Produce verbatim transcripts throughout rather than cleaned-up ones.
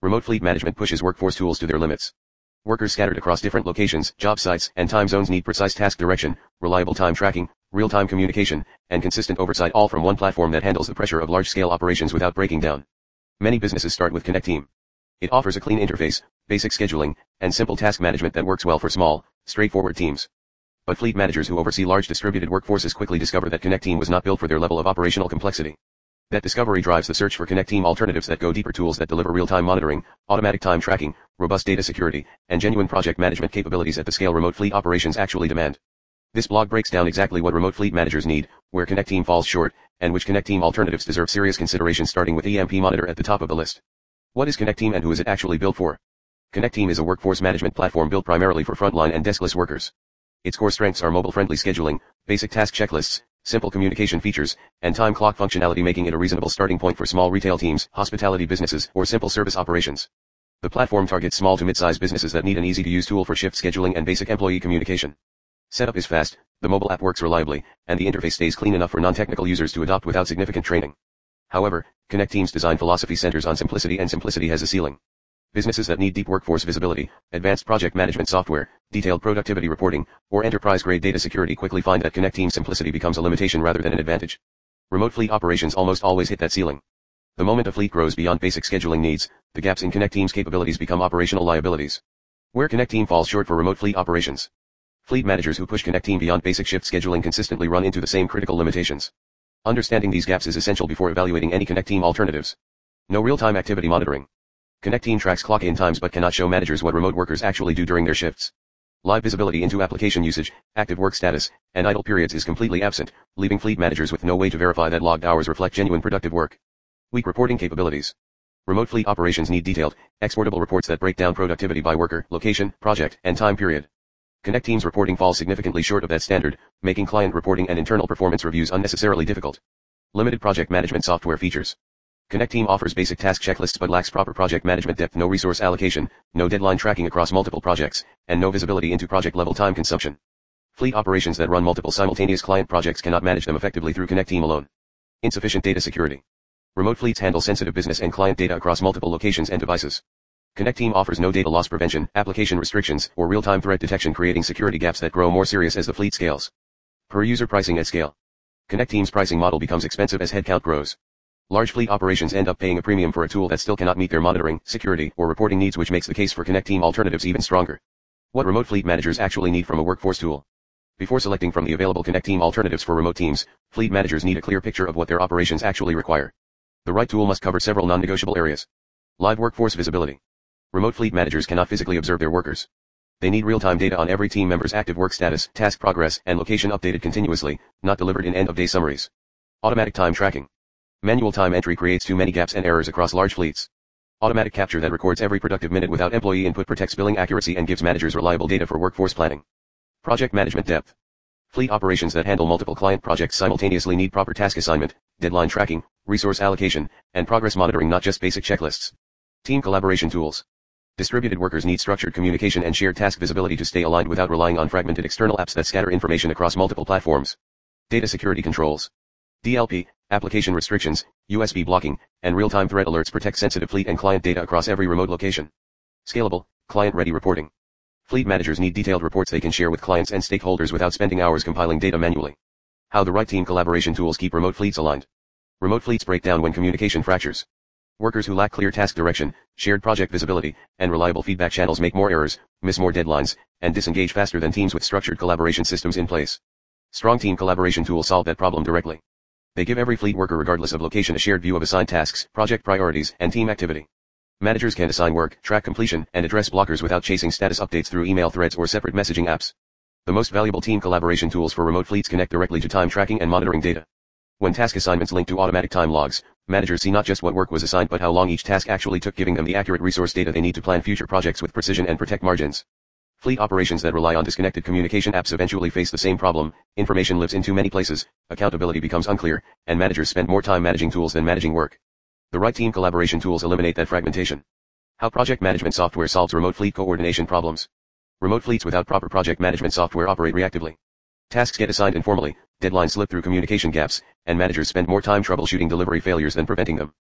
Remote fleet management pushes workforce tools to their limits. Workers scattered across different locations, job sites, and time zones need precise task direction, reliable time tracking, real-time communication, and consistent oversight, all from one platform that handles the pressure of large-scale operations without breaking down. Many businesses start with ConnectTeam. It offers a clean interface, basic scheduling, and simple task management that works well for small, straightforward teams. But fleet managers who oversee large distributed workforces quickly discover that ConnectTeam was not built for their level of operational complexity. That discovery drives the search for ConnectTeam alternatives that go deeper, tools that deliver real-time monitoring, automatic time tracking, robust data security, and genuine project management capabilities at the scale remote fleet operations actually demand. This blog breaks down exactly what remote fleet managers need, where ConnectTeam falls short, and which ConnectTeam alternatives deserve serious consideration, starting with E M P Monitor at the top of the list. What is ConnectTeam and who is it actually built for? ConnectTeam is a workforce management platform built primarily for frontline and deskless workers. Its core strengths are mobile-friendly scheduling, basic task checklists, simple communication features, and time clock functionality, making it a reasonable starting point for small retail teams, hospitality businesses, or simple service operations. The platform targets small to mid-size businesses that need an easy-to-use tool for shift scheduling and basic employee communication. Setup is fast, the mobile app works reliably, and the interface stays clean enough for non-technical users to adopt without significant training. However, ConnectTeam's design philosophy centers on simplicity, and simplicity has a ceiling. Businesses that need deep workforce visibility, advanced project management software, detailed productivity reporting, or enterprise-grade data security quickly find that ConnectTeam's simplicity becomes a limitation rather than an advantage. Remote fleet operations almost always hit that ceiling. The moment a fleet grows beyond basic scheduling needs, the gaps in ConnectTeam's capabilities become operational liabilities. Where ConnectTeam falls short for remote fleet operations. Fleet managers who push ConnectTeam beyond basic shift scheduling consistently run into the same critical limitations. Understanding these gaps is essential before evaluating any ConnectTeam alternatives. No real-time activity monitoring. ConnectTeam tracks clock-in times but cannot show managers what remote workers actually do during their shifts. Live visibility into application usage, active work status, and idle periods is completely absent, leaving fleet managers with no way to verify that logged hours reflect genuine productive work. Weak reporting capabilities. Remote fleet operations need detailed, exportable reports that break down productivity by worker, location, project, and time period. ConnectTeam's reporting falls significantly short of that standard, making client reporting and internal performance reviews unnecessarily difficult. Limited project management software features. ConnectTeam offers basic task checklists but lacks proper project management depth, no resource allocation, no deadline tracking across multiple projects, and no visibility into project-level time consumption. Fleet operations that run multiple simultaneous client projects cannot manage them effectively through ConnectTeam alone. Insufficient data security. Remote fleets handle sensitive business and client data across multiple locations and devices. ConnectTeam offers no data loss prevention, application restrictions, or real-time threat detection, creating security gaps that grow more serious as the fleet scales. Per user pricing at scale. ConnectTeam's pricing model becomes expensive as headcount grows. Large fleet operations end up paying a premium for a tool that still cannot meet their monitoring, security, or reporting needs, which makes the case for ConnectTeam alternatives even stronger. What remote fleet managers actually need from a workforce tool. Before selecting from the available ConnectTeam alternatives for remote teams, fleet managers need a clear picture of what their operations actually require. The right tool must cover several non-negotiable areas. Live workforce visibility. Remote fleet managers cannot physically observe their workers. They need real-time data on every team member's active work status, task progress, and location, updated continuously, not delivered in end-of-day summaries. Automatic time tracking. Manual time entry creates too many gaps and errors across large fleets. Automatic capture that records every productive minute without employee input protects billing accuracy and gives managers reliable data for workforce planning. Project management depth. Fleet operations that handle multiple client projects simultaneously need proper task assignment, deadline tracking, resource allocation, and progress monitoring, not just basic checklists. Team collaboration tools. Distributed workers need structured communication and shared task visibility to stay aligned without relying on fragmented external apps that scatter information across multiple platforms. Data security controls. D L P, application restrictions, U S B blocking, and real-time threat alerts protect sensitive fleet and client data across every remote location. Scalable, client-ready reporting. Fleet managers need detailed reports they can share with clients and stakeholders without spending hours compiling data manually. How the right team collaboration tools keep remote fleets aligned. Remote fleets break down when communication fractures. Workers who lack clear task direction, shared project visibility, and reliable feedback channels make more errors, miss more deadlines, and disengage faster than teams with structured collaboration systems in place. Strong team collaboration tools solve that problem directly. They give every fleet worker, regardless of location, a shared view of assigned tasks, project priorities, and team activity. Managers can assign work, track completion, and address blockers without chasing status updates through email threads or separate messaging apps. The most valuable team collaboration tools for remote fleets connect directly to time tracking and monitoring data. When task assignments link to automatic time logs, managers see not just what work was assigned but how long each task actually took, giving them the accurate resource data they need to plan future projects with precision and protect margins. Fleet operations that rely on disconnected communication apps eventually face the same problem. Information lives in too many places, accountability becomes unclear, and managers spend more time managing tools than managing work. The right team collaboration tools eliminate that fragmentation. How project management software solves remote fleet coordination problems. Remote fleets without proper project management software operate reactively. Tasks get assigned informally, deadlines slip through communication gaps, and managers spend more time troubleshooting delivery failures than preventing them.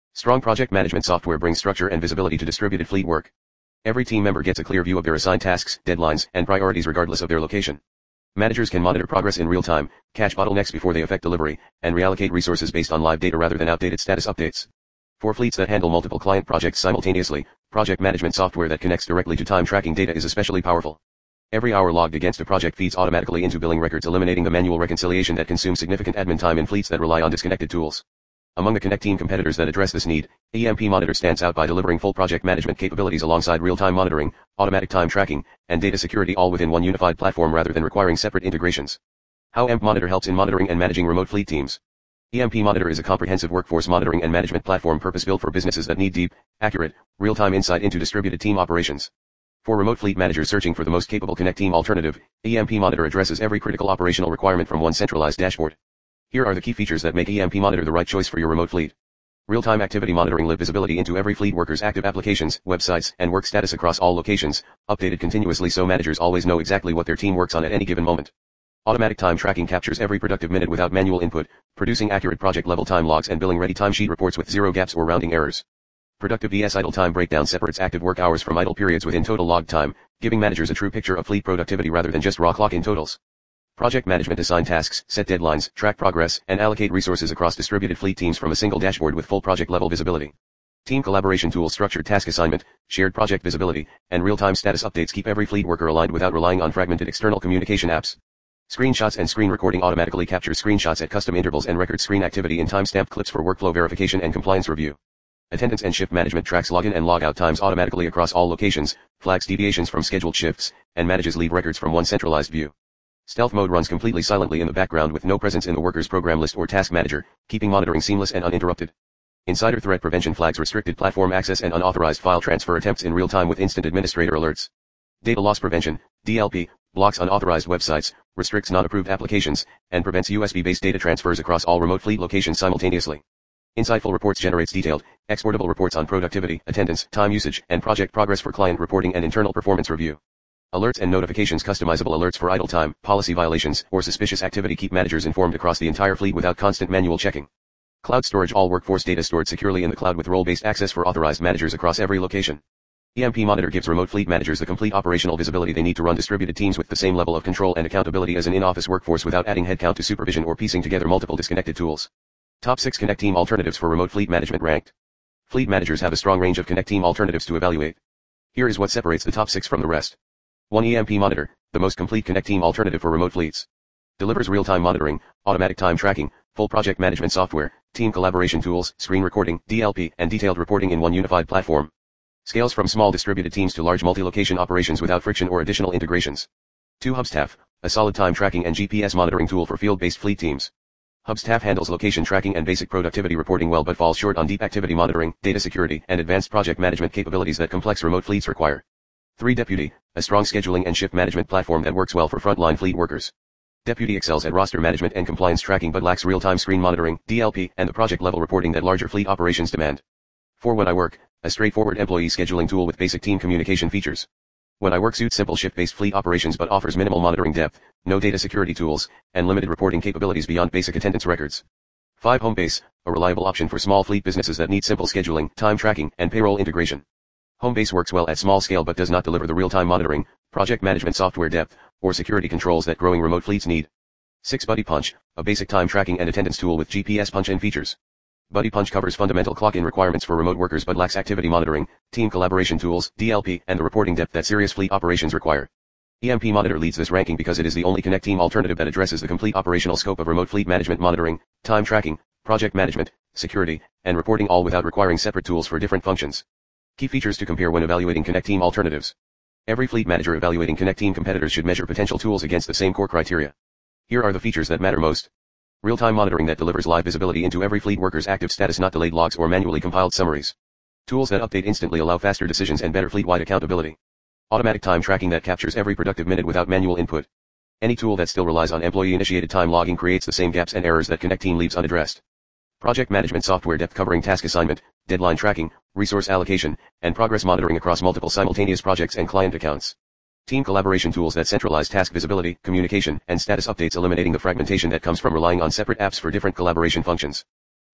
Strong project management software brings structure and visibility to distributed fleet work. Every team member gets a clear view of their assigned tasks, deadlines, and priorities regardless of their location. Managers can monitor progress in real time, catch bottlenecks before they affect delivery, and reallocate resources based on live data rather than outdated status updates. For fleets that handle multiple client projects simultaneously, project management software that connects directly to time tracking data is especially powerful. Every hour logged against a project feeds automatically into billing records, eliminating the manual reconciliation that consumes significant admin time in fleets that rely on disconnected tools. Among the Connect team competitors that address this need, E M P Monitor stands out by delivering full project management capabilities alongside real-time monitoring, automatic time tracking, and data security, all within one unified platform rather than requiring separate integrations. How E M P Monitor helps in monitoring and managing remote fleet teams. E M P Monitor is a comprehensive workforce monitoring and management platform purpose-built for businesses that need deep, accurate, real-time insight into distributed team operations. For remote fleet managers searching for the most capable Connect team alternative, E M P Monitor addresses every critical operational requirement from one centralized dashboard. Here are the key features that make E M P Monitor the right choice for your remote fleet. Real-time activity monitoring, live visibility into every fleet worker's active applications, websites, and work status across all locations, updated continuously so managers always know exactly what their team works on at any given moment. Automatic time tracking captures every productive minute without manual input, producing accurate project-level time logs and billing-ready timesheet reports with zero gaps or rounding errors. Productive V S idle time breakdown separates active work hours from idle periods within total log time, giving managers a true picture of fleet productivity rather than just raw clock-in totals. Project management, assign tasks, set deadlines, track progress, and allocate resources across distributed fleet teams from a single dashboard with full project-level visibility. Team collaboration tools, structured task assignment, shared project visibility, and real-time status updates keep every fleet worker aligned without relying on fragmented external communication apps. Screenshots and screen recording automatically captures screenshots at custom intervals and records screen activity in timestamped clips for workflow verification and compliance review. Attendance and shift management tracks login and logout times automatically across all locations, flags deviations from scheduled shifts, and manages leave records from one centralized view. Stealth mode runs completely silently in the background with no presence in the worker's program list or task manager, keeping monitoring seamless and uninterrupted. Insider threat prevention flags restricted platform access and unauthorized file transfer attempts in real time with instant administrator alerts. Data loss prevention, D L P, blocks unauthorized websites, restricts non-approved applications, and prevents U S B-based data transfers across all remote fleet locations simultaneously. Insightful Reports generates detailed, exportable reports on productivity, attendance, time usage, and project progress for client reporting and internal performance review. Alerts and notifications, customizable alerts for idle time, policy violations, or suspicious activity keep managers informed across the entire fleet without constant manual checking. Cloud storage, all workforce data stored securely in the cloud with role-based access for authorized managers across every location. E M P Monitor gives remote fleet managers the complete operational visibility they need to run distributed teams with the same level of control and accountability as an in-office workforce without adding headcount to supervision or piecing together multiple disconnected tools. Top six Connect team alternatives for remote fleet management ranked. Fleet managers have a strong range of Connect team alternatives to evaluate. Here is what separates the top six from the rest. one E M P Monitor, the most complete Connect team alternative for remote fleets. Delivers real-time monitoring, automatic time tracking, full project management software, team collaboration tools, screen recording, D L P, and detailed reporting in one unified platform. Scales from small distributed teams to large multi-location operations without friction or additional integrations. two Hubstaff, a solid time tracking and G P S monitoring tool for field-based fleet teams. Hubstaff handles location tracking and basic productivity reporting well but falls short on deep activity monitoring, data security, and advanced project management capabilities that complex remote fleets require. three Deputy, a strong scheduling and shift management platform that works well for frontline fleet workers. Deputy excels at roster management and compliance tracking but lacks real-time screen monitoring, D L P, and the project-level reporting that larger fleet operations demand. four When I Work, a straightforward employee scheduling tool with basic team communication features. When I Work suits simple shift-based fleet operations but offers minimal monitoring depth, no data security tools, and limited reporting capabilities beyond basic attendance records. five Homebase, a reliable option for small fleet businesses that need simple scheduling, time tracking, and payroll integration. Homebase works well at small scale but does not deliver the real-time monitoring, project management software depth, or security controls that growing remote fleets need. six Buddy Punch, a basic time tracking and attendance tool with G P S punch-in features. Buddy Punch covers fundamental clock-in requirements for remote workers but lacks activity monitoring, team collaboration tools, D L P, and the reporting depth that serious fleet operations require. E M P Monitor leads this ranking because it is the only Connect team alternative that addresses the complete operational scope of remote fleet management monitoring, time tracking, project management, security, and reporting, all without requiring separate tools for different functions. Key features to compare when evaluating Connect team alternatives. Every fleet manager evaluating Connect team competitors should measure potential tools against the same core criteria. Here are the features that matter most. Real-time monitoring that delivers live visibility into every fleet worker's active status, not delayed logs or manually compiled summaries. Tools that update instantly allow faster decisions and better fleet-wide accountability. Automatic time tracking that captures every productive minute without manual input. Any tool that still relies on employee-initiated time logging creates the same gaps and errors that Connect team leaves unaddressed. Project management software depth covering task assignment, deadline tracking, resource allocation, and progress monitoring across multiple simultaneous projects and client accounts. Team collaboration tools that centralize task visibility, communication, and status updates, eliminating the fragmentation that comes from relying on separate apps for different collaboration functions.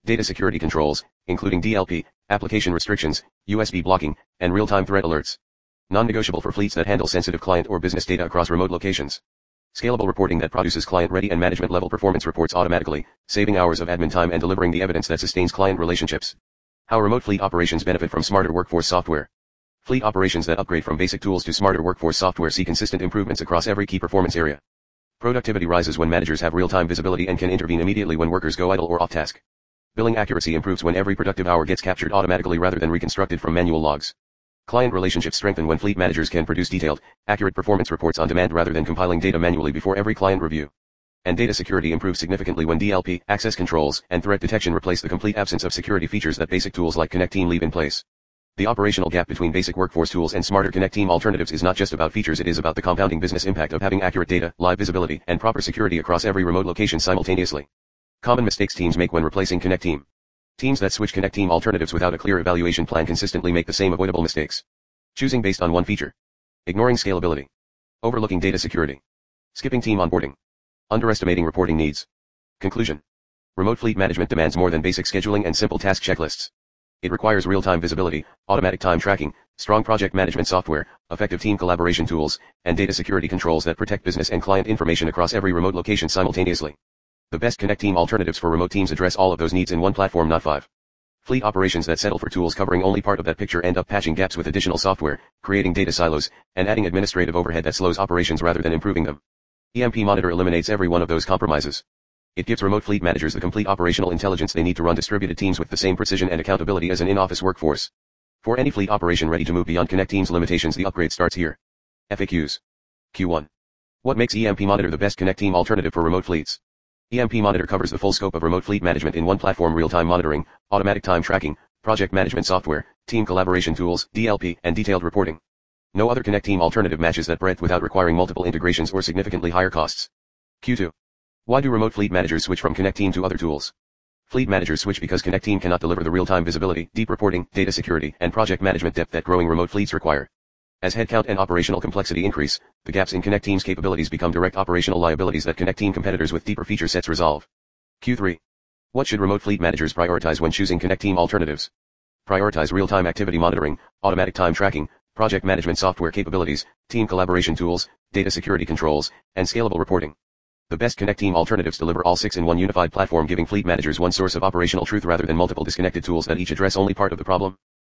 Data security controls, including D L P, application restrictions, U S B blocking, and real-time threat alerts. Non-negotiable for fleets that handle sensitive client or business data across remote locations. Scalable reporting that produces client-ready and management-level performance reports automatically, saving hours of admin time and delivering the evidence that sustains client relationships. How remote fleet operations benefit from smarter workforce software. Fleet operations that upgrade from basic tools to smarter workforce software see consistent improvements across every key performance area. Productivity rises when managers have real-time visibility and can intervene immediately when workers go idle or off-task. Billing accuracy improves when every productive hour gets captured automatically rather than reconstructed from manual logs. Client relationships strengthen when fleet managers can produce detailed, accurate performance reports on demand rather than compiling data manually before every client review. And data security improves significantly when D L P, access controls, and threat detection replace the complete absence of security features that basic tools like Connect Team leave in place. The operational gap between basic workforce tools and smarter Connect Team alternatives is not just about features, it is about the compounding business impact of having accurate data, live visibility, and proper security across every remote location simultaneously. Common mistakes teams make when replacing Connect Team. Teams that switch Connect Team alternatives without a clear evaluation plan consistently make the same avoidable mistakes. Choosing based on one feature. Ignoring scalability. Overlooking data security. Skipping team onboarding. Underestimating reporting needs. Conclusion. Remote fleet management demands more than basic scheduling and simple task checklists. It requires real-time visibility, automatic time tracking, strong project management software, effective team collaboration tools, and data security controls that protect business and client information across every remote location simultaneously. The best Connect Team alternatives for remote teams address all of those needs in one platform, not five. Fleet operations that settle for tools covering only part of that picture end up patching gaps with additional software, creating data silos, and adding administrative overhead that slows operations rather than improving them. E M P Monitor eliminates every one of those compromises. It gives remote fleet managers the complete operational intelligence they need to run distributed teams with the same precision and accountability as an in-office workforce. For any fleet operation ready to move beyond Connect Team's limitations, the upgrade starts here. F A Qs. Q one. What makes E M P Monitor the best Connect Team alternative for remote fleets? E M P Monitor covers the full scope of remote fleet management in one platform: real-time monitoring, automatic time tracking, project management software, team collaboration tools, D L P, and detailed reporting. No other Connect Team alternative matches that breadth without requiring multiple integrations or significantly higher costs. Q two. Why do remote fleet managers switch from Connect Team to other tools? Fleet managers switch because Connect Team cannot deliver the real-time visibility, deep reporting, data security, and project management depth that growing remote fleets require. As headcount and operational complexity increase, the gaps in Connect Team's capabilities become direct operational liabilities that Connect Team competitors with deeper feature sets resolve. Q three. What should remote fleet managers prioritize when choosing Connect Team alternatives? Prioritize real-time activity monitoring, automatic time tracking, project management software capabilities, team collaboration tools, data security controls, and scalable reporting. The best Connect Team alternatives deliver all six in one unified platform, giving fleet managers one source of operational truth rather than multiple disconnected tools that each address only part of the problem.